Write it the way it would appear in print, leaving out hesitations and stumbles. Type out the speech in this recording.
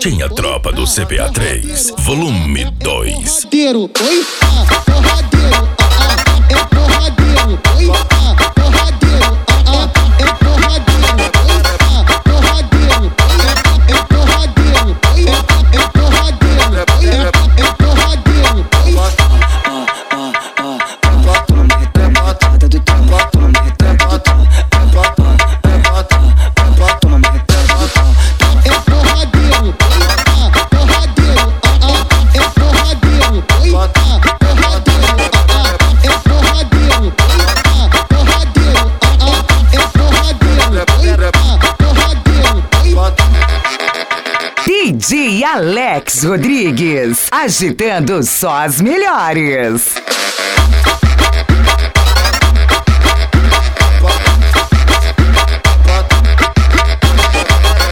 Tinha tropa do CPA3, volume 2. Porradeiro, oi, porradeiro, é porradeiro, oi, porradeiro, é porradeiro, oi, porradeiro, é porradeiro, oi, é porradeiro, oi, é porradeiro, oi. Toma uma retremada do toma, toma uma retremada, toma uma retremada. É porradeiro, oi, porradeiro, é porradeiro, oi, porradeiro, é porradeiro, oi, porradeiro, é porradeiro, oi, DJ Alex Rodrigues, agitando só as melhores.